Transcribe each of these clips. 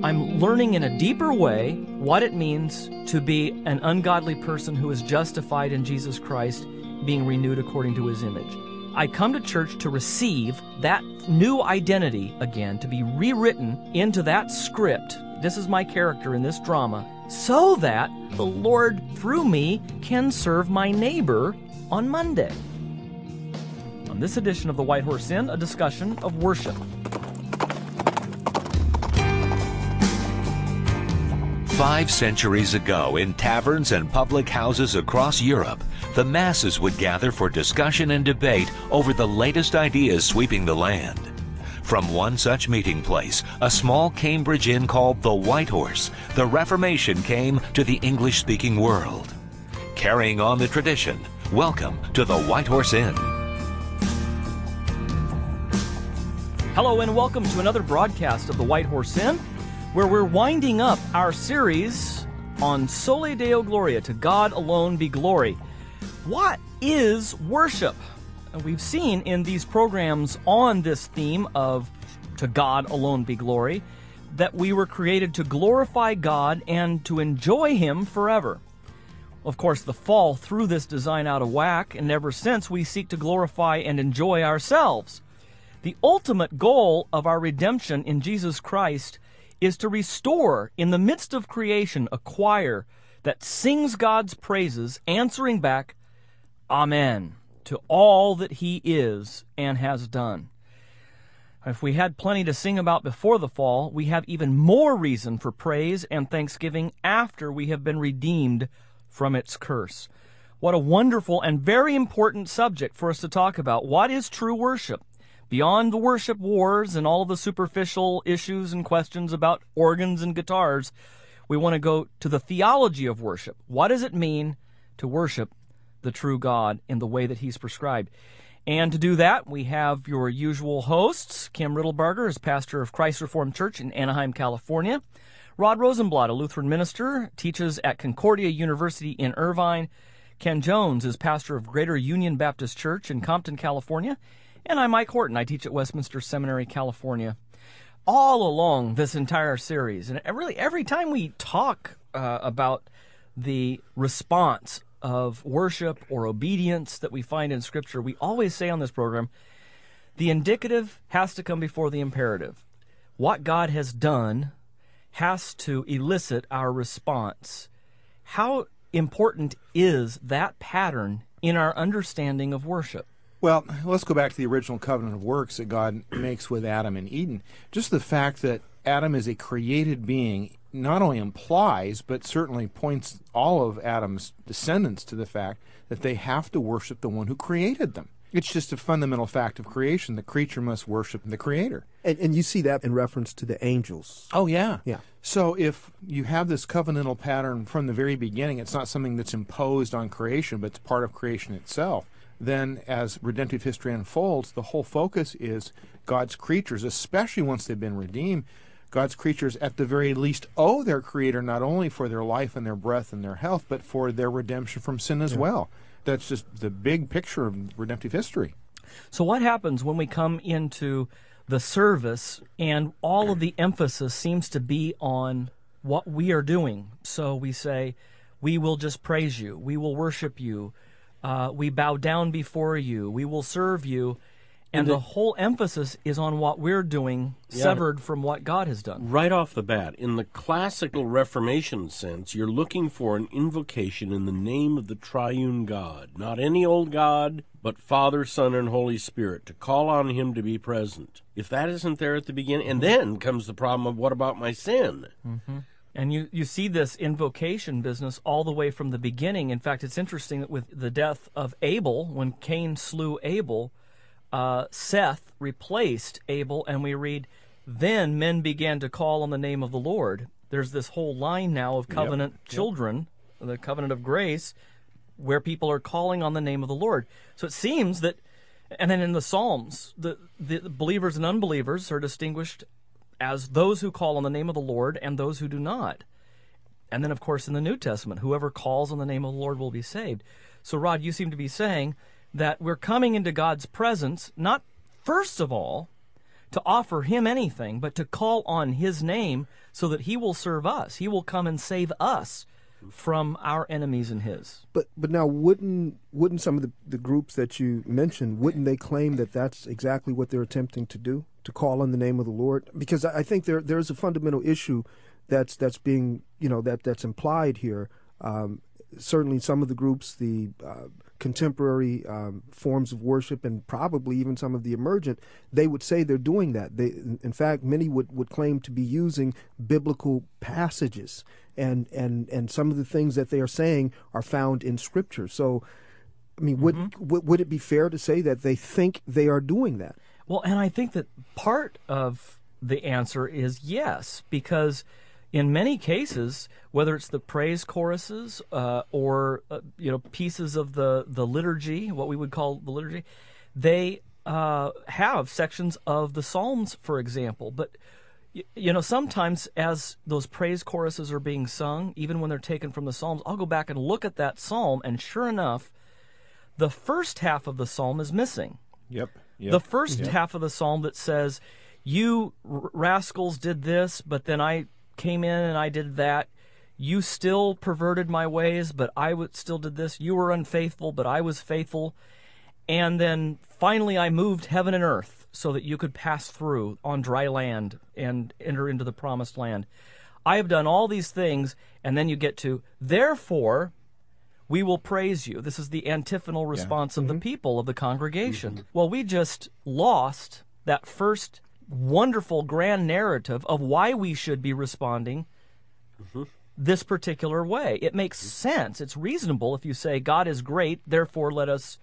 I'm learning in a deeper way what it means to be an ungodly person who is justified in Jesus Christ, being renewed according to His image. I come to church to receive that new identity again, to be rewritten into that script. This is my character in this drama, so that the Lord, through me, can serve my neighbor on Monday. On this edition of the White Horse Inn, a discussion of worship. 5 centuries ago, in taverns and public houses across Europe, the masses would gather for discussion and debate over the latest ideas sweeping the land. From one such meeting place, a small Cambridge inn called the White Horse, the Reformation came to the English-speaking world. Carrying on the tradition, welcome to the White Horse Inn. Hello and welcome to another broadcast of the White Horse Inn, where we're winding up our series on Soli Deo Gloria, to God alone be glory. What is worship? We've seen in these programs on this theme of to God alone be glory, that we were created to glorify God and to enjoy Him forever. Of course, the fall threw this design out of whack, and ever since we seek to glorify and enjoy ourselves. The ultimate goal of our redemption in Jesus Christ is to restore, in the midst of creation, a choir that sings God's praises, answering back, Amen, to all that He is and has done. If we had plenty to sing about before the fall, we have even more reason for praise and thanksgiving after we have been redeemed from its curse. What a wonderful and very important subject for us to talk about. What is true worship? Beyond the worship wars and all the superficial issues and questions about organs and guitars, we want to go to the theology of worship. What does it mean to worship the true God in the way that He's prescribed? And to do that, we have your usual hosts. Kim Riddlebarger is pastor of Christ Reformed Church in Anaheim, California. Rod Rosenblatt, a Lutheran minister, teaches at Concordia University in Irvine. Ken Jones is pastor of Greater Union Baptist Church in Compton, California. And I'm Mike Horton. I teach at Westminster Seminary, California. All along this entire series, and really every time we talk about the response of worship or obedience that we find in Scripture, we always say on this program, the indicative has to come before the imperative. What God has done has to elicit our response. How important is that pattern in our understanding of worship? Well, let's go back to the original covenant of works that God makes with Adam in Eden. Just the fact that Adam is a created being not only implies, but certainly points all of Adam's descendants to the fact that they have to worship the one who created them. It's just a fundamental fact of creation. The creature must worship the Creator. And you see that in reference to the angels. Oh, yeah. Yeah. So if you have this covenantal pattern from the very beginning, it's not something that's imposed on creation, but it's part of creation itself. Then as redemptive history unfolds, the whole focus is God's creatures, especially once they've been redeemed. God's creatures at the very least owe their Creator not only for their life and their breath and their health, but for their redemption from sin as well. That's just the big picture of redemptive history. So what happens when we come into the service and all of the emphasis seems to be on what we are doing? So we say, we will just praise you, we will worship you, we bow down before you, we will serve you, and the whole emphasis is on what we're doing, severed from what God has done. Right off the bat, in the classical Reformation sense, you're looking for an invocation in the name of the triune God, not any old God, but Father, Son, and Holy Spirit, to call on Him to be present. If that isn't there at the beginning, and then comes the problem of what about my sin? Mm-hmm. And you see this invocation business all the way from the beginning. In fact, it's interesting that with the death of Abel, when Cain slew Abel, Seth replaced Abel, and we read, then men began to call on the name of the Lord. There's this whole line now of covenant children, the covenant of grace, where people are calling on the name of the Lord. So it seems that, and then in the Psalms, the believers and unbelievers are distinguished as those who call on the name of the Lord and those who do not. And then, of course, in the New Testament, whoever calls on the name of the Lord will be saved. So, Rod, you seem to be saying that we're coming into God's presence, not first of all to offer him anything, but to call on his name so that he will serve us. He will come and save us from our enemies and his. But now, wouldn't some of the groups that you mentioned, wouldn't they claim that that's exactly what they're attempting to do, to call on the name of the Lord? Because I think there's a fundamental issue that's being, that's implied here. Certainly some of the groups, the contemporary forms of worship, and probably even some of the emergent, they would say they're doing that. In fact, many would claim to be using biblical passages, and some of the things that they are saying are found in Scripture. So, I mean, would it be fair to say that they think they are doing that? Well, and I think that part of the answer is yes, because in many cases, whether it's the praise choruses or pieces of the liturgy, what we would call the liturgy, they have sections of the Psalms, for example. But sometimes as those praise choruses are being sung, even when they're taken from the Psalms, I'll go back and look at that psalm, and sure enough, the first half of the psalm is missing. Yep. The first half of the psalm that says, "You rascals did this, but then I came in and I did that. You still perverted my ways, but I still did this. You were unfaithful, but I was faithful. And then finally I moved heaven and earth so that you could pass through on dry land and enter into the promised land. I have done all these things," and then you get to, "Therefore we will praise you." This is the antiphonal response of the people of the congregation. Well, we just lost that first wonderful grand narrative of why we should be responding this particular way. It makes sense. It's reasonable if you say God is great, therefore let us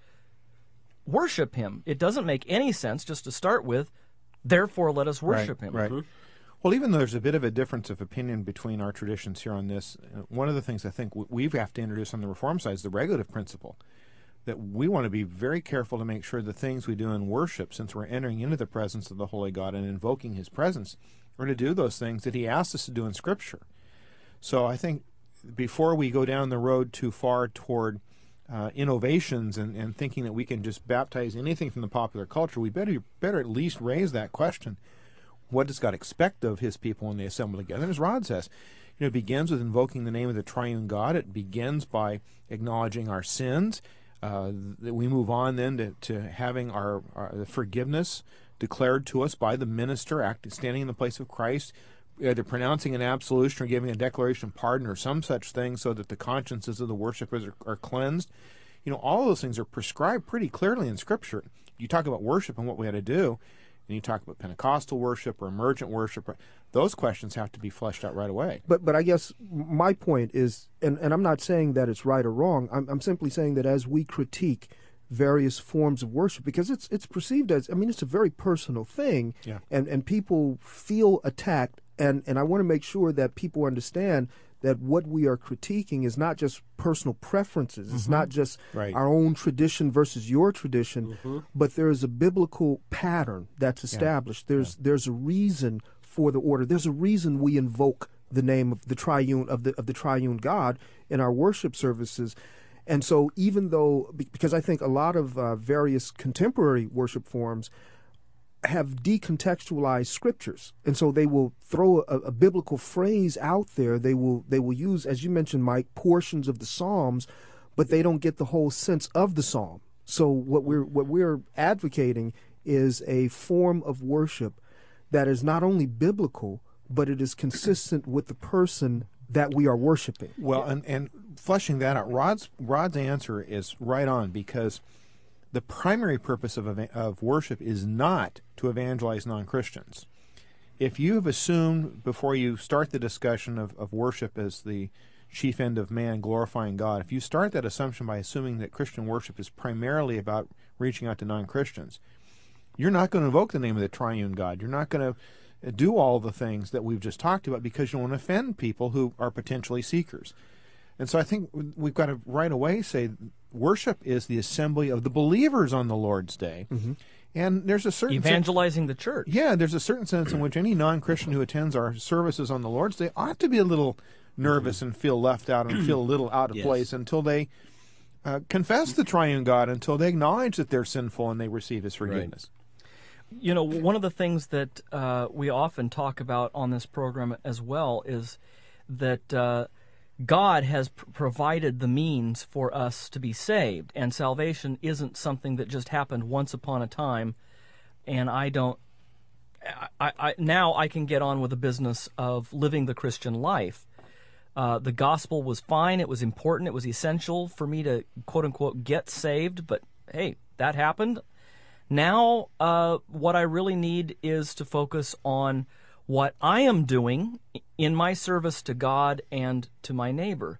worship him. It doesn't make any sense just to start with, therefore let us worship him. Right. Well, even though there's a bit of a difference of opinion between our traditions here on this, one of the things I think we have to introduce on the Reform side is the regulative principle, that we want to be very careful to make sure the things we do in worship, since we're entering into the presence of the Holy God and invoking his presence, are to do those things that he asks us to do in Scripture. So I think before we go down the road too far toward innovations and thinking that we can just baptize anything from the popular culture, we better at least raise that question. What does God expect of his people when they assemble together? And as Rod says, it begins with invoking the name of the triune God. It begins by acknowledging our sins. We move on then to having our forgiveness declared to us by the minister, standing in the place of Christ, either pronouncing an absolution or giving a declaration of pardon or some such thing so that the consciences of the worshipers are cleansed. All of those things are prescribed pretty clearly in Scripture. You talk about worship and what we had to do, and you talk about Pentecostal worship or emergent worship, those questions have to be fleshed out right away. But I guess my point is, and I'm not saying that it's right or wrong, I'm simply saying that as we critique various forms of worship, because it's perceived as, it's a very personal thing, and people feel attacked, and I want to make sure that people understand that what we are critiquing is not just personal preferences. It's not just our own tradition versus your tradition, but there is a biblical pattern that's established. There's a reason for the order. There's a reason we invoke the name of the triune of the triune God in our worship services. And so even though, because I think a lot of various contemporary worship forms have decontextualized scriptures, and so they will throw a biblical phrase out there. They will use, as you mentioned, Mike, portions of the Psalms, but they don't get the whole sense of the psalm. So what we're advocating is a form of worship that is not only biblical, but it is consistent with the person that we are worshiping. Well, and fleshing that out, Rod's answer is right on, because the primary purpose of worship is not to evangelize non-Christians. If you have assumed before you start the discussion of worship as the chief end of man glorifying God, if you start that assumption by assuming that Christian worship is primarily about reaching out to non-Christians, you're not going to invoke the name of the triune God. You're not going to do all the things that we've just talked about because you don't want to offend people who are potentially seekers. And so I think we've got to right away say worship is the assembly of the believers on the Lord's Day. And there's a certain evangelizing the church. Yeah, there's a certain sense in which any non-Christian who attends our services on the Lord's Day ought to be a little nervous and feel left out and feel a little out of place until they confess the triune God, until they acknowledge that they're sinful and they receive his forgiveness. You know, one of the things that we often talk about on this program as well is that God has provided the means for us to be saved, and salvation isn't something that just happened once upon a time, and now I can get on with the business of living the Christian life. The gospel was fine, it was important, it was essential for me to, quote-unquote, get saved, but hey, that happened. Now, what I really need is to focus on what I am doing in my service to God and to my neighbor.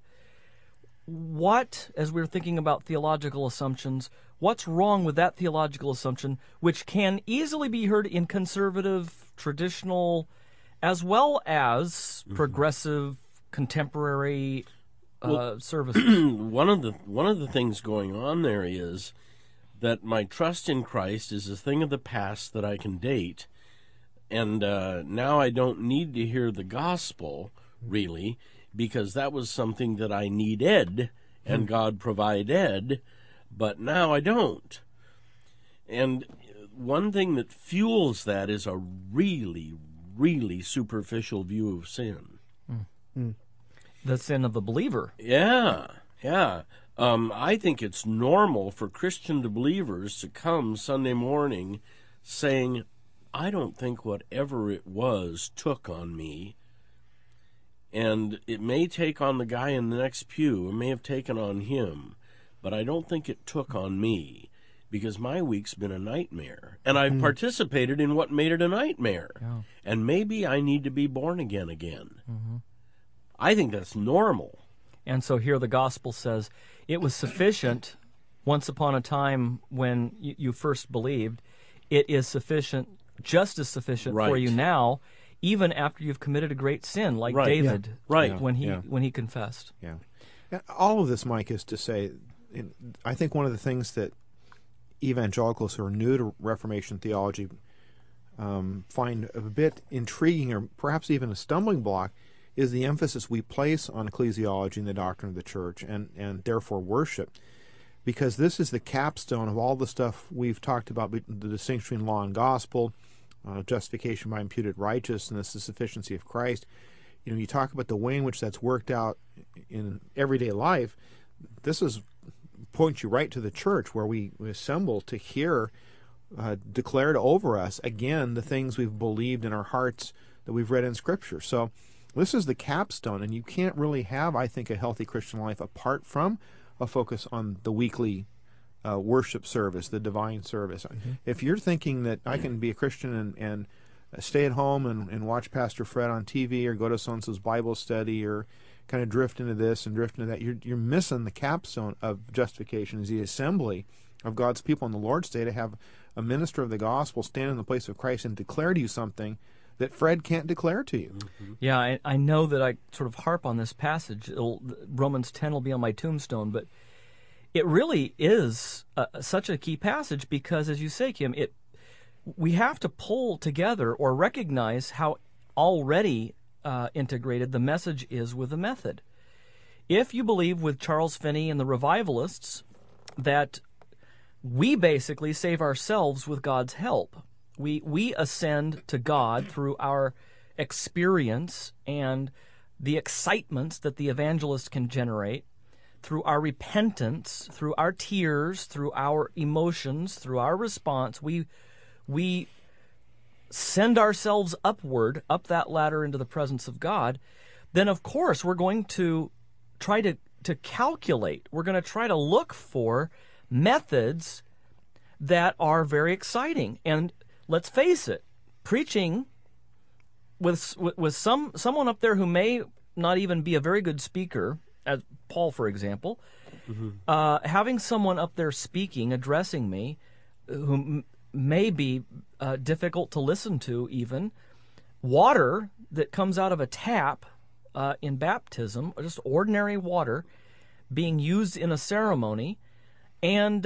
What, as we're thinking about theological assumptions, what's wrong with that theological assumption, which can easily be heard in conservative, traditional, as well as progressive, contemporary services? One of the things going on there is that my trust in Christ is a thing of the past that I can date, and now I don't need to hear the gospel, really, because that was something that I needed, and God provided, but now I don't. And one thing that fuels that is a really, really superficial view of sin. The sin of the believer. Yeah. I think it's normal for Christian believers to come Sunday morning saying, I don't think whatever it was took on me. And it may take on the guy in the next pew. It may have taken on him. But I don't think it took on me, because my week's been a nightmare. And I've participated in what made it a nightmare. Yeah. And maybe I need to be born again. I think that's normal. And so here the gospel says, it was sufficient once upon a time when you first believed. It is sufficient, just as sufficient for you now, even after you've committed a great sin, like David, when he confessed. Yeah. All of this, Mike, is to say, I think one of the things that evangelicals who are new to Reformation theology find a bit intriguing, or perhaps even a stumbling block, is the emphasis we place on ecclesiology and the doctrine of the church, and therefore worship, because this is the capstone of all the stuff we've talked about, the distinction between law and gospel, justification by imputed righteousness, the sufficiency of Christ. You know, you talk about the way in which that's worked out in everyday life. This points you right to the church, where we assemble to hear declared over us again the things we've believed in our hearts that we've read in Scripture. So this is the capstone, and you can't really have, I think, a healthy Christian life apart from a focus on the weekly worship service, the divine service. If you're thinking that I can be a Christian and stay at home and watch Pastor Fred on TV, or go to so-and-so's Bible study, or kind of drift into this and drift into that, you're missing the capstone of justification, is the assembly of God's people on the Lord's Day, to have a minister of the gospel stand in the place of Christ and declare to you something that Fred can't declare to you. Yeah, I know that I sort of harp on this passage. Romans 10 will be on my tombstone, but it really is such a key passage, because, as you say, Kim, we have to pull together or recognize how already integrated the message is with the method. If you believe with Charles Finney and the revivalists that we basically save ourselves with God's help, we ascend to God through our experience and the excitements that the evangelist can generate, through our repentance, through our tears, through our emotions, through our response. We send ourselves upward, up that ladder into the presence of God. Then, of course, we're going to try to calculate. We're going to try to look for methods that are very exciting. And let's face it, preaching with someone up there who may not even be a very good speaker, as Paul, for example, having someone up there speaking, addressing me, who may be difficult to listen to even, water that comes out of a tap in baptism, just ordinary water being used in a ceremony, and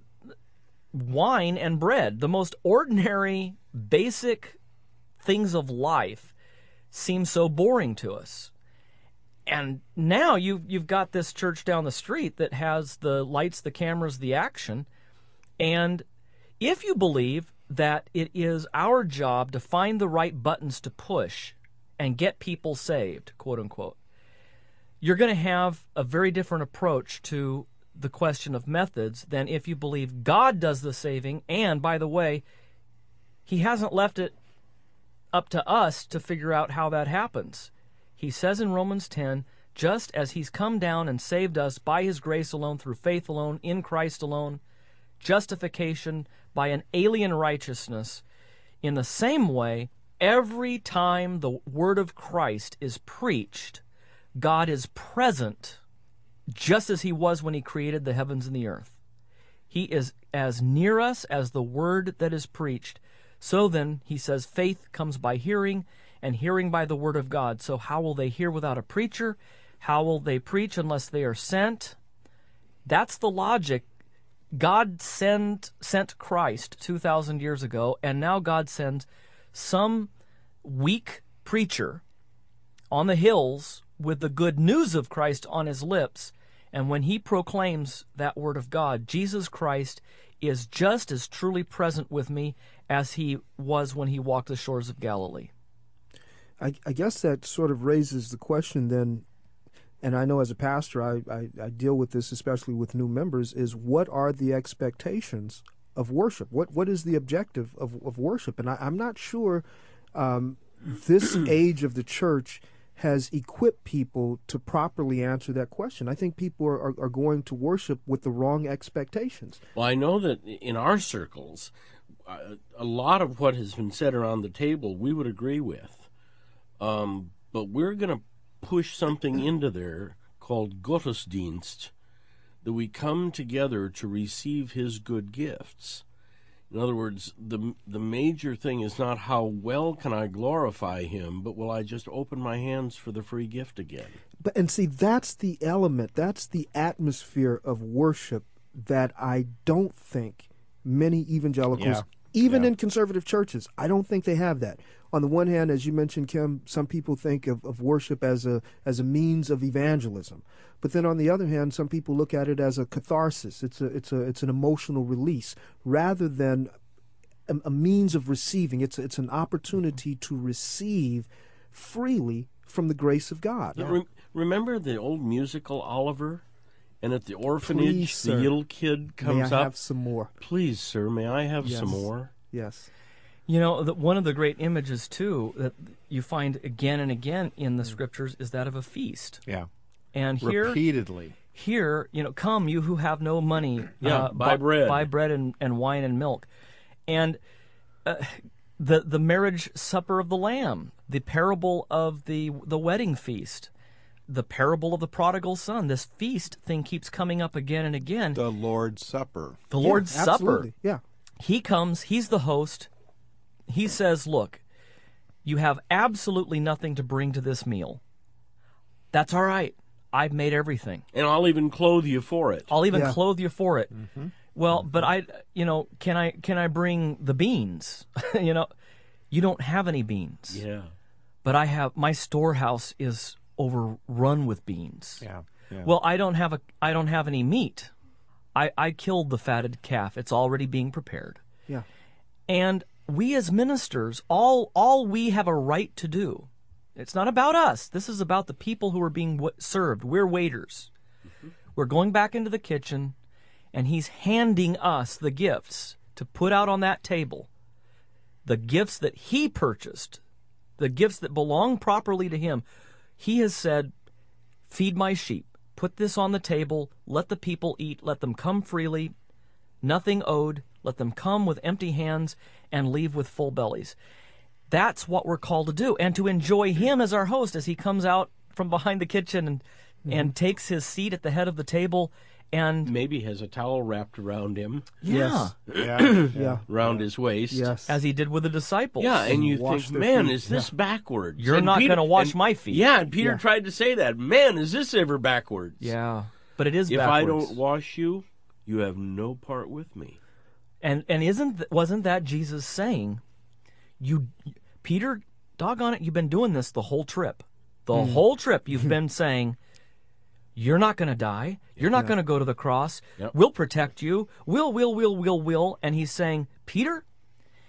wine and bread, the most ordinary, basic things of life, seem so boring to us. And now you've got this church down the street that has the lights, the cameras, the action. And if you believe that it is our job to find the right buttons to push and get people saved, quote unquote, you're going to have a very different approach to the question of methods than if you believe God does the saving. And, by the way, he hasn't left it up to us to figure out how that happens. He says in Romans 10, just as he's come down and saved us by his grace alone, through faith alone, in Christ alone, justification by an alien righteousness, in the same way, every time the word of Christ is preached, God is present just as he was when he created the heavens and the earth. He is as near us as the word that is preached. So then, he says, faith comes by hearing, and hearing by the word of God. So how will they hear without a preacher? How will they preach unless they are sent? That's the logic. God sent Christ 2,000 years ago, and now God sends some weak preacher on the hills with the good news of Christ on his lips. And when he proclaims that word of God, Jesus Christ is just as truly present with me as he was when he walked the shores of Galilee. I guess that sort of raises the question then, and I know as a pastor I deal with this especially with new members, is what are the expectations of worship? What is the objective of worship? And I'm not sure this age of the church has equipped people to properly answer that question. I think people are going to worship with the wrong expectations. Well, I know that in our circles, a lot of what has been said around the table we would agree with. But we're going to push something into there called Gottesdienst, that we come together to receive his good gifts. In other words, the major thing is not how well can I glorify him, but will I just open my hands for the free gift again? And see, that's the element, that's the atmosphere of worship that I don't think many evangelicals, even in conservative churches, I don't think they have that. On the one hand, as you mentioned, Kim, some people think of worship as a means of evangelism. But then on the other hand, some people look at it as a catharsis. It's an emotional release rather than a means of receiving. It's an opportunity to receive freely from the grace of God. Remember the old musical Oliver? And at the orphanage, Please, the little kid comes up. May I have some more? Please, sir, may I have some more? Yes. You know, one of the great images, too, that you find again and again in the Scriptures is that of a feast. Yeah. And here, repeatedly. Here, come, you who have no money, buy bread. Buy bread and wine and milk. And the marriage supper of the Lamb, the parable of the wedding feast, the parable of the prodigal son. This feast thing keeps coming up again and again. The Lord's Supper. The Lord's Supper. Absolutely. Yeah. He comes, he's the host. He says, look, you have absolutely nothing to bring to this meal. That's all right. I've made everything. And I'll even clothe you for it. I'll even clothe you for it. Mm-hmm. Well, but can I bring the beans? You don't have any beans. Yeah. But my storehouse is overrun with beans. Yeah. Well, I don't have any meat. I killed the fatted calf. It's already being prepared. Yeah. And we as ministers, all we have a right to do, it's not about us. This is about the people who are being served. We're waiters. Mm-hmm. We're going back into the kitchen, and he's handing us the gifts to put out on that table. The gifts that he purchased, the gifts that belong properly to him. He has said, feed my sheep. Put this on the table. Let the people eat. Let them come freely. Nothing owed. Let them come with empty hands and leave with full bellies. That's what we're called to do, and to enjoy him as our host as he comes out from behind the kitchen and takes his seat at the head of the table. And maybe has a towel wrapped around him. Yeah. Yeah. Around his waist. Yes. As he did with the disciples. Yeah, and you think, man, feet. is this backwards? You're not going to wash my feet. Yeah, and Peter tried to say that. Man, is this ever backwards? Yeah, but it is if backwards. I don't wash you, you have no part with me. And wasn't that Jesus saying, Peter, doggone it, you've been doing this the whole trip. The whole trip you've been saying, you're not going to die. You're not going to go to the cross. Yep. We'll protect you. We'll. And he's saying, Peter,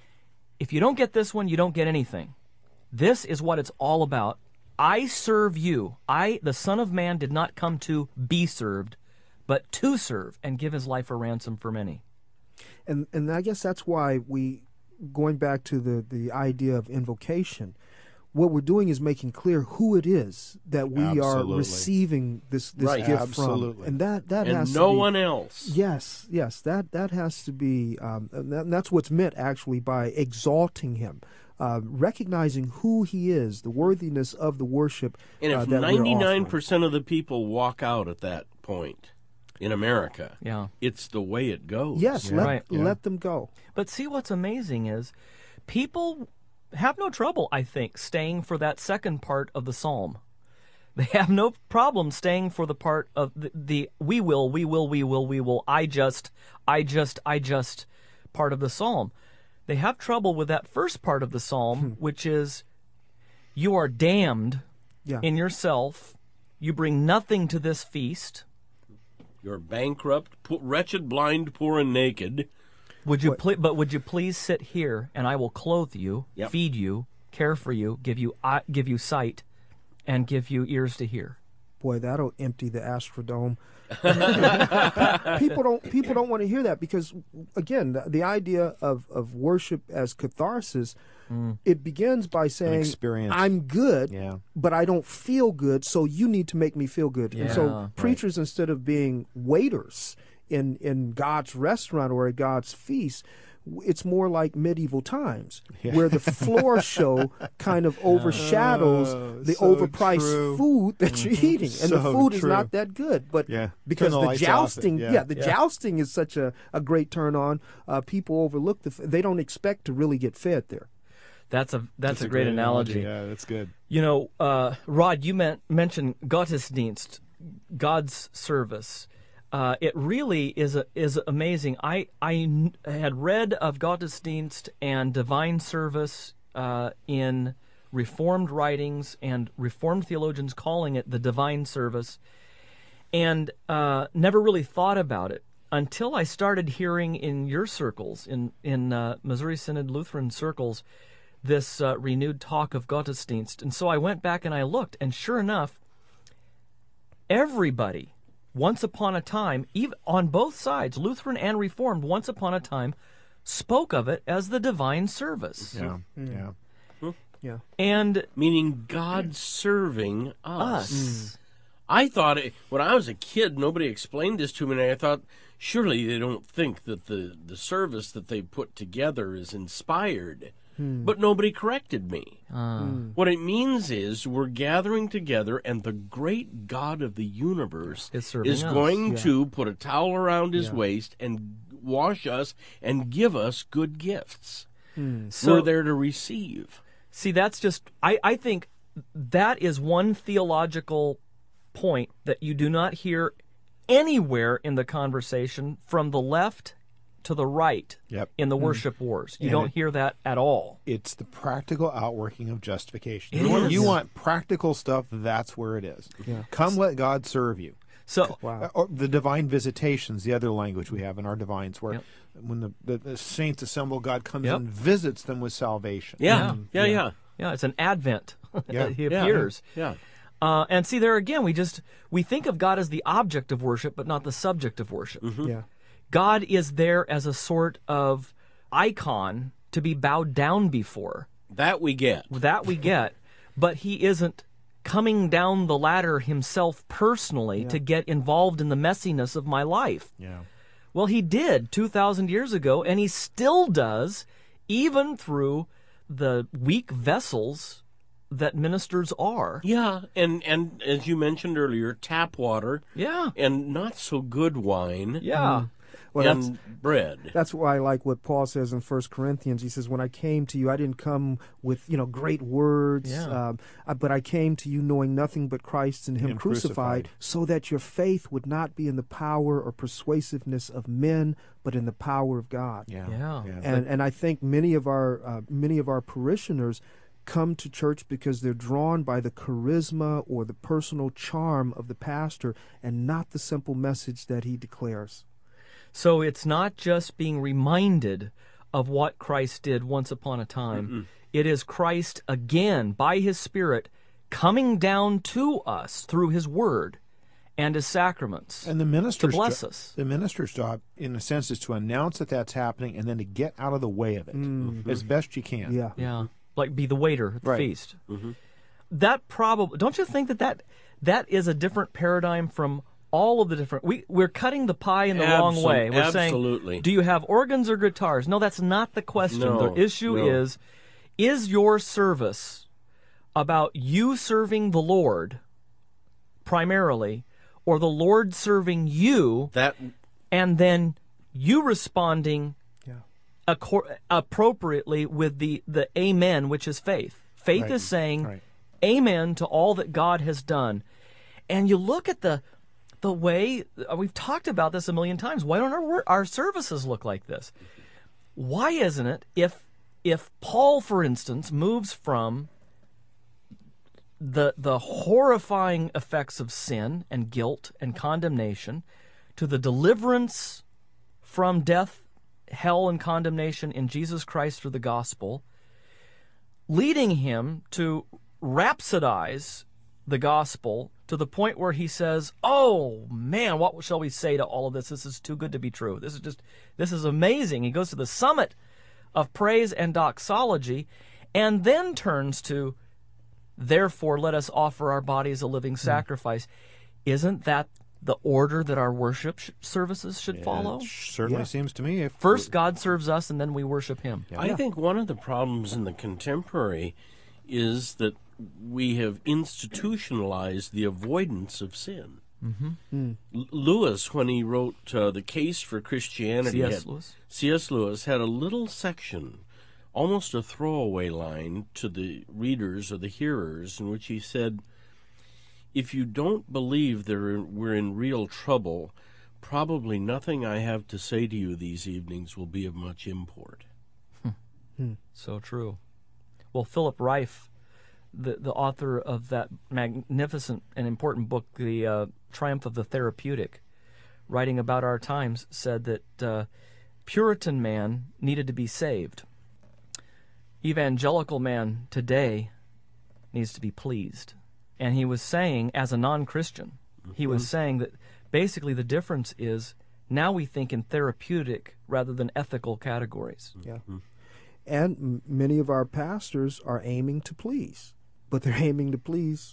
if you don't get this one, you don't get anything. This is what it's all about. I serve you. The Son of Man, did not come to be served, but to serve and give his life a ransom for many. And I guess that's why going back to the idea of invocation, what we're doing is making clear who it is that we are receiving this gift from, and that and has no to be, one else. Yes, that has to be, and that's what's meant actually by exalting him, recognizing who he is, the worthiness of the worship. And if that 99% of the people walk out at that point in America, it's the way it goes. Yes, let them go. But see, what's amazing is people have no trouble, I think, staying for that second part of the psalm. They have no problem staying for the part of the we will, I just part of the psalm. They have trouble with that first part of the psalm, which is, you are damned in yourself. You bring nothing to this feast. You're bankrupt, wretched, blind, poor, and naked. Would you please sit here, and I will clothe you, feed you, care for you, give you sight, and give you ears to hear. Boy, that'll empty the Astrodome. people don't want to hear that, because again, the idea of worship as catharsis, it begins by saying, I'm good, but I don't feel good, so you need to make me feel good. And so preachers, instead of being waiters in God's restaurant or at God's feast, it's more like medieval times, where the floor show kind of overshadows the overpriced food that you're eating, and the food is not that good. But because the jousting, jousting is such a great turn on, people overlook they don't expect to really get fed there. That's a great analogy. Yeah, that's good. You know, Rod, you mentioned Gottesdienst, God's service. It really is amazing. I had read of Gottesdienst and divine service in Reformed writings, and Reformed theologians calling it the divine service, and never really thought about it until I started hearing in your circles, in Missouri Synod Lutheran circles, this renewed talk of Gottesdienst. And so I went back and I looked, and sure enough, everybody, once upon a time, even on both sides, Lutheran and Reformed, once upon a time, spoke of it as the divine service. Yeah. And meaning God serving us. I thought when I was a kid, nobody explained this to me, and I thought, surely they don't think that the service that they put together is inspired. But nobody corrected me. What it means is we're gathering together, and the great God of the universe is going to put a towel around his waist and wash us and give us good gifts. So we're there to receive. See, that's just, I think that is one theological point that you do not hear anywhere in the conversation from the left to the right in the worship wars. You don't hear that at all. It's the practical outworking of justification. You want practical stuff, that's where it is. Come let God serve you. So or the divine visitations, the other language we have in our divines, where when the saints assemble, God comes and visits them with salvation. Yeah, it's an advent. He appears. And see, there again, we think of God as the object of worship, but not the subject of worship. God is there as a sort of icon to be bowed down before. That we get. But he isn't coming down the ladder himself personally to get involved in the messiness of my life. Well, he did 2,000 years ago, and he still does, even through the weak vessels that ministers are. And as you mentioned earlier, tap water. And not so good wine. Well, and bread. That's why I like what Paul says in 1 Corinthians. He says, when I came to you, I didn't come with great words, but I came to you knowing nothing but Christ and Him crucified, so that your faith would not be in the power or persuasiveness of men, but in the power of God. And I think many of our parishioners come to church because they're drawn by the charisma or the personal charm of the pastor, and not the simple message that he declares. So it's not just being reminded of what Christ did once upon a time. It is Christ again, by His Spirit, coming down to us through His Word and His sacraments, and the minister's to bless us. The minister's job, in a sense, is to announce that that's happening and then to get out of the way of it as best you can. Yeah. Yeah, like be the waiter at the Right. feast. That probably, don't you think that is a different paradigm from all of the different, we're cutting the pie in the wrong way. We're absolutely. saying, do you have organs or guitars? No, that's not the question. No, The issue no. is your service about you serving the Lord primarily, or the Lord serving you, That and then you responding appropriately with the amen, which is faith. Faith Right. is saying Right. amen to all that God has done. And you look at the way, we've talked about this a million times. Why don't our services look like this? Why isn't it, if Paul, for instance, moves from the horrifying effects of sin and guilt and condemnation to the deliverance from death, hell, and condemnation in Jesus Christ through the gospel, leading him to rhapsodize the gospel to the point where he says, "Oh man, what shall we say to all of this? This is too good to be true. This is amazing." He goes to the summit of praise and doxology, and then turns to, "Therefore, let us offer our bodies a living sacrifice." Isn't that the order that our worship services should follow? It certainly seems to me. First, God serves us, and then we worship Him. I think one of the problems in the contemporary is that we have institutionalized the avoidance of sin. Lewis, when he wrote The Case for Christianity, C.S. Lewis had a little section, almost a throwaway line to the readers or the hearers, in which he said, "If you don't believe we're in real trouble, probably nothing I have to say to you these evenings will be of much import." So true. Well, Philip Reif, the author of that magnificent and important book, The Triumph of the Therapeutic, writing about our times, said that Puritan man needed to be saved. Evangelical man today needs to be pleased. And he was saying, as a non-Christian, he was saying that basically the difference is now we think in therapeutic rather than ethical categories. Yeah. And many of our pastors are aiming to please, but they're aiming to please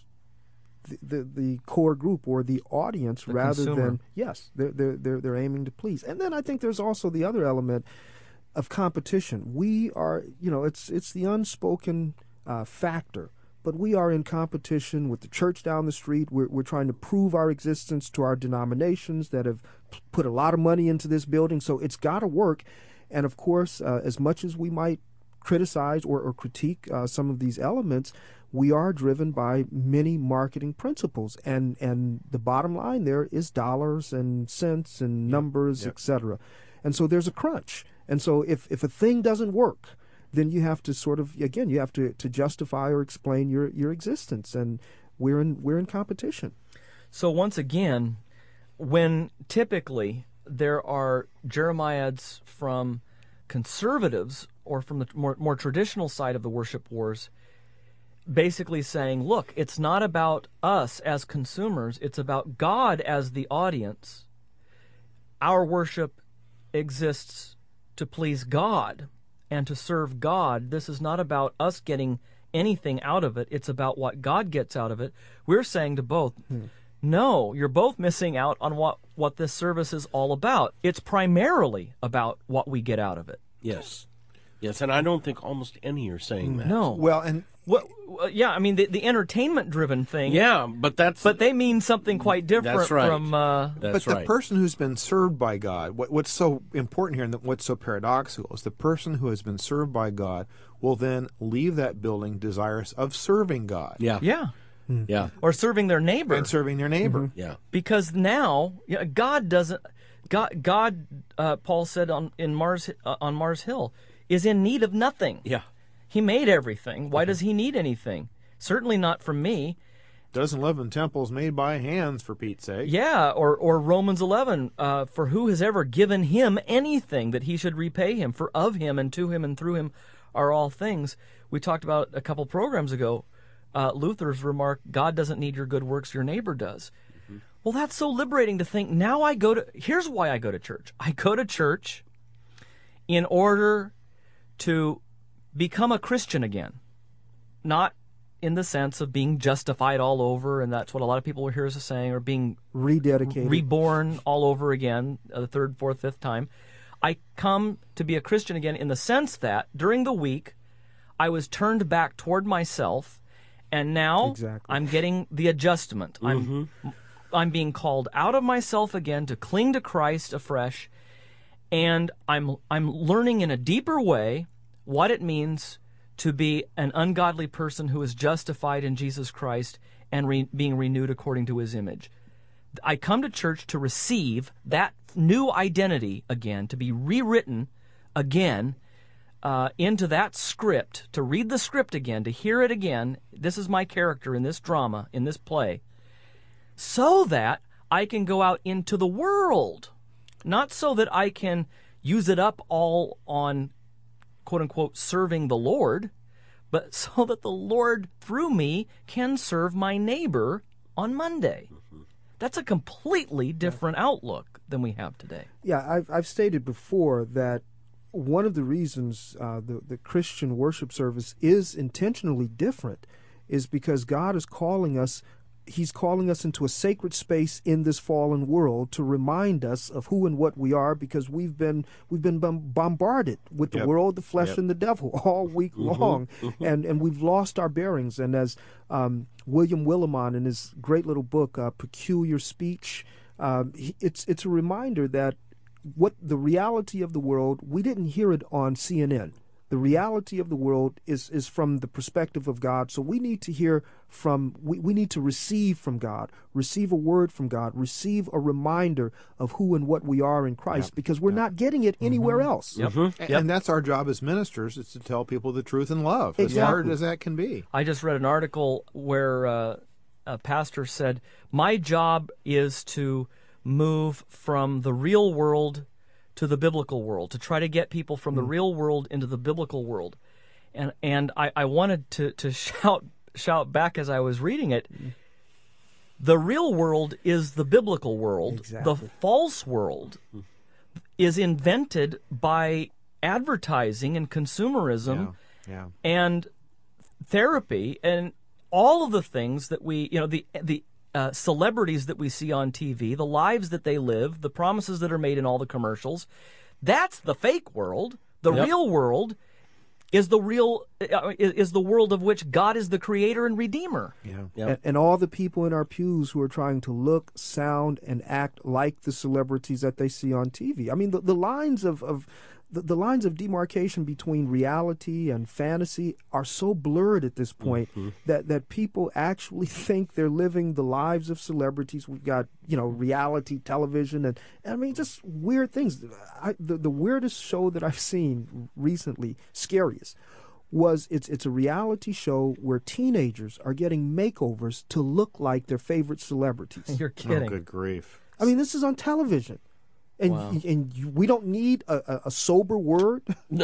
the core group or the audience The rather consumer. than they're aiming to please. And then I think there's also the other element of competition. We are, it's the unspoken factor, but we are in competition with the church down the street. We're trying to prove our existence to our denominations that have put a lot of money into this building, so it's got to work. And of course, as much as we might criticize or critique some of these elements, we are driven by many marketing principles, and the bottom line there is dollars and cents and numbers, etc. And so there's a crunch. And so if a thing doesn't work, then you have to sort of, again, you have to justify or explain your existence, and we're in competition. So once again, when typically there are Jeremiads from conservatives or from the more traditional side of the worship wars, basically saying, look, it's not about us as consumers, it's about God as the audience. Our worship exists to please God and to serve God. This is not about us getting anything out of it. It's about what God gets out of it. We're saying to both, no, you're both missing out on what this service is all about. It's primarily about what we get out of it. Yes. Yes, and I don't think almost any are saying that. No. Well, and Yeah, I mean, the entertainment-driven thing. Yeah, but they mean something quite different That's right. from... but the person who's been served by God, what's so important here and what's so paradoxical is the person who has been served by God will then leave that building desirous of serving God. Yeah. Yeah. Yeah. Or serving their neighbor. And serving their neighbor. Yeah. Because now, God doesn't... God, Paul said on Mars Hill, is in need of nothing. Yeah. He made everything. Why does he need anything? Certainly not from me. Doesn't live in temples made by hands, for Pete's sake. Yeah, or Romans 11, for who has ever given him anything that he should repay him? For of him and to him and through him are all things. We talked about a couple programs ago, Luther's remark, God doesn't need your good works, your neighbor does. Mm-hmm. Well, that's so liberating to think, now here's why I go to church. I go to church in order to become a Christian again, not in the sense of being justified all over, and that's what a lot of people will hear us saying, or being rededicated, reborn all over again, the third, fourth, fifth time. I come to be a Christian again in the sense that during the week I was turned back toward myself, and now I'm getting the adjustment. I'm being called out of myself again to cling to Christ afresh, and I'm learning in a deeper way what it means to be an ungodly person who is justified in Jesus Christ and being renewed according to his image. I come to church to receive that new identity again, to be rewritten again into that script, to read the script again, to hear it again. This is my character in this drama, in this play, so that I can go out into the world, not so that I can use it up all on quote-unquote serving the Lord, but so that the Lord, through me, can serve my neighbor on Monday. That's a completely different outlook than we have today. Yeah, I've stated before that one of the reasons the Christian worship service is intentionally different is because God is calling us. He's calling us into a sacred space in this fallen world to remind us of who and what we are, because we've been bombarded with the world, the flesh, and the devil all week long, and we've lost our bearings. And as William Willimon in his great little book, Peculiar Speech, it's a reminder that what the reality of the world, we didn't hear it on CNN. The reality of the world is from the perspective of God. So we need to hear we need to receive from God, receive a word from God, receive a reminder of who and what we are in Christ, because we're not getting it anywhere else. And that's our job as ministers, is to tell people the truth in love, as hard as that can be. I just read an article where a pastor said, my job is to move from the real world to the biblical world, to try to get people from the real world into the biblical world. And I wanted to shout back as I was reading it, the real world is the biblical world. The false world is invented by advertising and consumerism and therapy and all of the things that we, the celebrities that we see on TV, the lives that they live, the promises that are made in all the commercials. That's the fake world. The real world is the world of which God is the creator and redeemer. And all the people in our pews who are trying to look, sound, and act like the celebrities that they see on TV. I mean, the lines of demarcation between reality and fantasy are so blurred at this point that people actually think they're living the lives of celebrities. We've got, reality television and I mean, just weird things. The weirdest show that I've seen recently, scariest, was it's a reality show where teenagers are getting makeovers to look like their favorite celebrities. You're kidding. Oh, good grief. I mean, this is on television. And we don't need a sober word.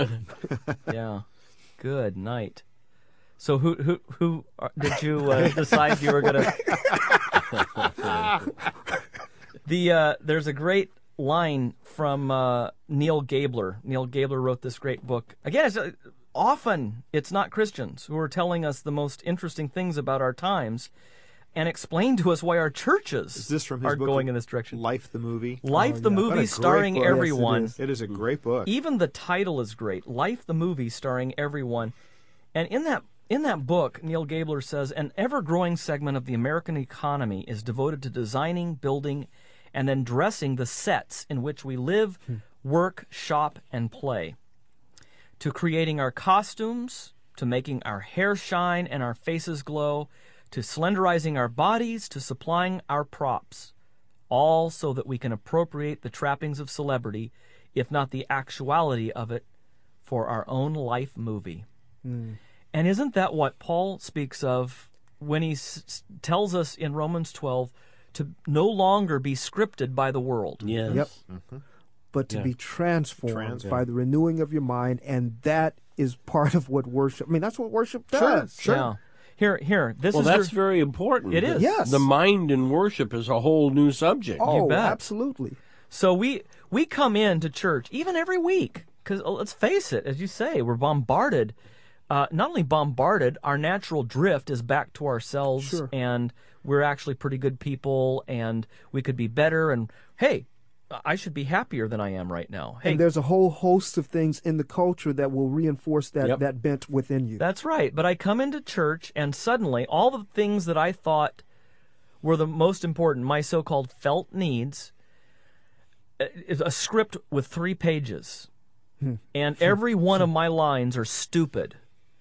Yeah. Good night. So who did you decide you were going to? There's a great line from Neil Gabler. Neil Gabler wrote this great book. Again, often it's not Christians who are telling us the most interesting things about our times and explain to us why our churches are going in this direction. Life the Movie? Life the Movie, starring everyone. Yes, it is a great book. Even the title is great. Life the Movie, starring everyone. And in that book, Neil Gabler says, an ever-growing segment of the American economy is devoted to designing, building, and then dressing the sets in which we live, work, shop, and play. To creating our costumes, to making our hair shine and our faces glow, to slenderizing our bodies, to supplying our props, all so that we can appropriate the trappings of celebrity, if not the actuality of it, for our own life movie. And isn't that what Paul speaks of when he tells us in Romans 12 to no longer be scripted by the world. Yes. Yep. But to be transformed by the renewing of your mind, and that is part of what worship. I mean, that's what worship does. Sure. Yeah. Here. That's very important. It is. Yes. The mind in worship is a whole new subject. Oh, bet. absolutely. So we come into church even every week because let's face it, as you say, we're bombarded. Not only bombarded, our natural drift is back to ourselves, Sure. and we're actually pretty good people, and we could be better. And hey, I should be happier than I am right now. Hey, And there's a whole host of things in the culture that will reinforce that bent within you. that's right. But I come into church, and suddenly all the things that I thought were the most important, my so-called felt needs, is a script with 3 pages. And every one of my lines are stupid.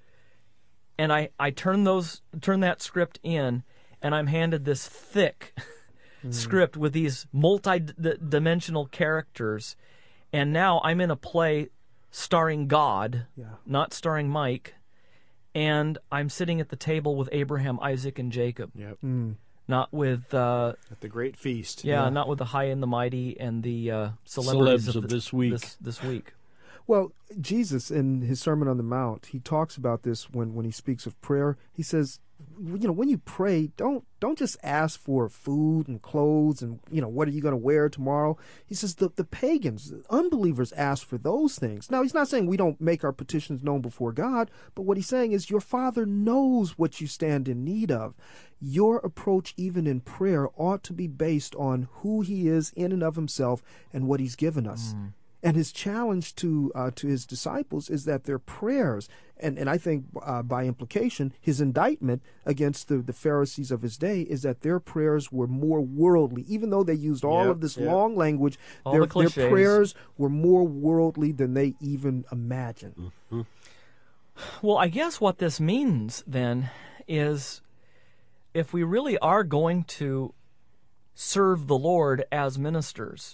And I turn that script in, and I'm handed this thick script with these multi-dimensional characters. And now I'm in a play starring God, not starring Mike. And I'm sitting at the table with Abraham, Isaac, and Jacob. Yep. Not with At the great feast. not with the high and the mighty and the celebrities Celebs of this week. This week. Well, Jesus, in his Sermon on the Mount, he talks about this when he speaks of prayer. He says, when you pray, don't just ask for food and clothes and, what are you going to wear tomorrow? He says the pagans, the unbelievers ask for those things. Now, he's not saying we don't make our petitions known before God, but what he's saying is your Father knows what you stand in need of. Your approach, even in prayer, ought to be based on who he is in and of himself and what he's given us. And his challenge to his disciples is that their prayers, and I think by implication, his indictment against the Pharisees of his day is that their prayers were more worldly. Even though they used all of this long language, their prayers were more worldly than they even imagined. Well, I guess what this means then is if we really are going to serve the Lord as ministers,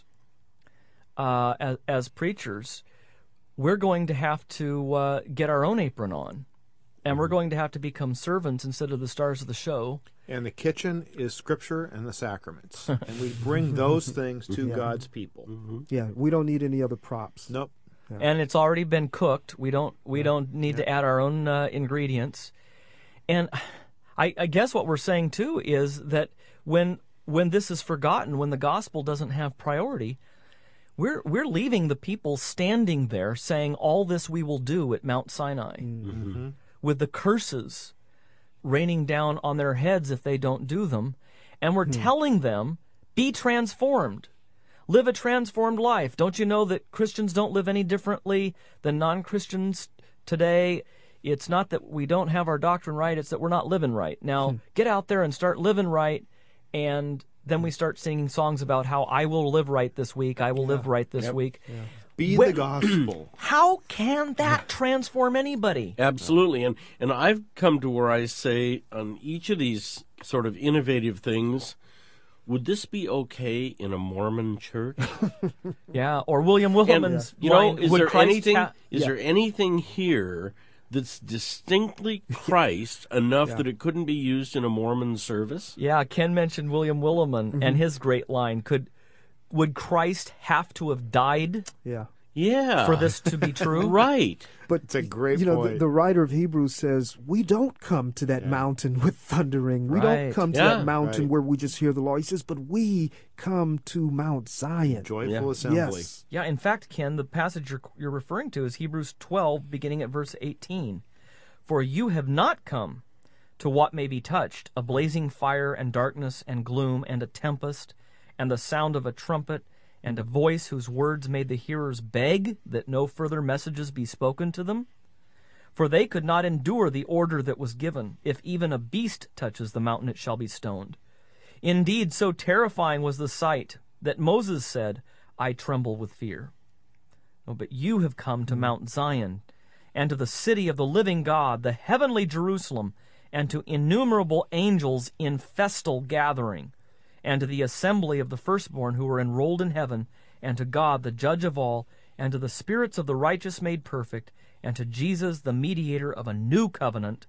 as preachers, we're going to have to get our own apron on, and we're going to have to become servants instead of the stars of the show. And the kitchen is Scripture and the sacraments. And we bring those things to God's people. Yeah, we don't need any other props. Nope. And it's already been cooked. We don't need to add our own ingredients. And I guess what we're saying too is that when this is forgotten, when the gospel doesn't have priority, we're leaving the people standing there saying, all this we will do at Mount Sinai, with the curses raining down on their heads if they don't do them. And we're telling them, be transformed. Live a transformed life. Don't you know that Christians don't live any differently than non-Christians today? It's not that we don't have our doctrine right, it's that we're not living right. Now, get out there and start living right, and then we start singing songs about how I will live right this week, I will live right this week. Yeah. Be the gospel. How can that transform anybody? Absolutely. And I've come to where I say on each of these sort of innovative things, would this be okay in a Mormon church? Yeah, or William Williman's line, is would there Christ anything there anything here that's distinctly Christ enough that it couldn't be used in a Mormon service? Yeah, Ken mentioned William Williman and his great line. Would Christ have to have died for this to be true? Right. But it's a great point. The writer of Hebrews says, we don't come to that mountain with thundering. We don't come to that mountain where we just hear the law. He says, but we come to Mount Zion. Joyful assembly. Yes. Yeah, in fact, Ken, the passage you're referring to is Hebrews 12, beginning at verse 18. For you have not come to what may be touched, a blazing fire and darkness and gloom and a tempest and the sound of a trumpet, and a voice whose words made the hearers beg that no further messages be spoken to them? For they could not endure the order that was given, if even a beast touches the mountain it shall be stoned. Indeed, so terrifying was the sight that Moses said, I tremble with fear. Oh, but you have come to Mount Zion, and to the city of the living God, the heavenly Jerusalem, and to innumerable angels in festal gathering, and to the assembly of the firstborn who are enrolled in heaven, and to God, the judge of all, and to the spirits of the righteous made perfect, and to Jesus, the mediator of a new covenant,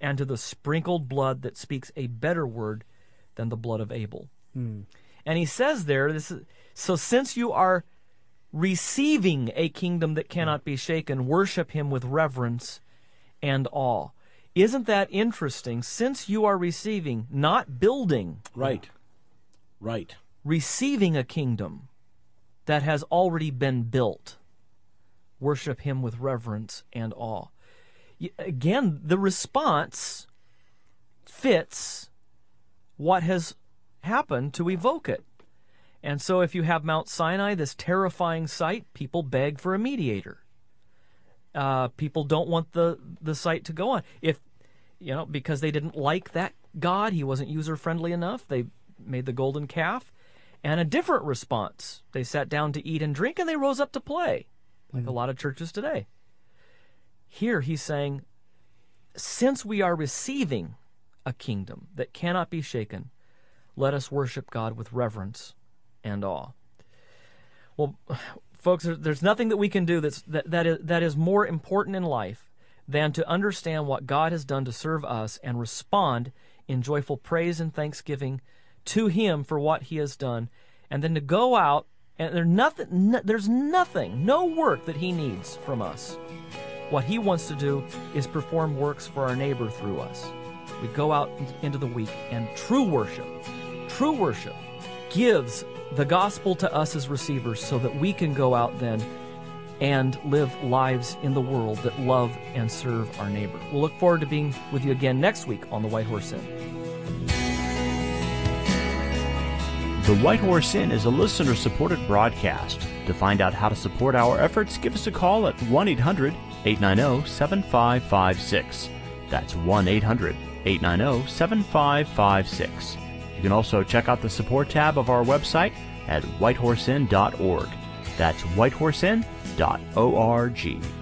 and to the sprinkled blood that speaks a better word than the blood of Abel. And he says there, so since you are receiving a kingdom that cannot be shaken, worship him with reverence and awe. Isn't that interesting? Since you are receiving, not building. Right. Receiving a kingdom that has already been built, worship him with reverence and awe. Again, the response fits what has happened to evoke it. And so if you have Mount Sinai, this terrifying sight, people beg for a mediator. People don't want the site to go on. Because they didn't like that God, he wasn't user-friendly enough, they made the golden calf. And a different response. They sat down to eat and drink, and they rose up to play, like a lot of churches today. Here he's saying, since we are receiving a kingdom that cannot be shaken, let us worship God with reverence and awe. Well, folks, there's nothing that we can do that is more important in life than to understand what God has done to serve us and respond in joyful praise and thanksgiving to him for what he has done, and then to go out, and there's nothing, no work that he needs from us. What he wants to do is perform works for our neighbor through us. We go out into the week, and true worship gives the gospel to us as receivers so that we can go out then and live lives in the world that love and serve our neighbor. We'll look forward to being with you again next week on The White Horse Inn. The White Horse Inn is a listener-supported broadcast. To find out how to support our efforts, give us a call at 1-800-890-7556. That's 1-800-890-7556. You can also check out the support tab of our website at whitehorseinn.org. That's whitehorseinn.org.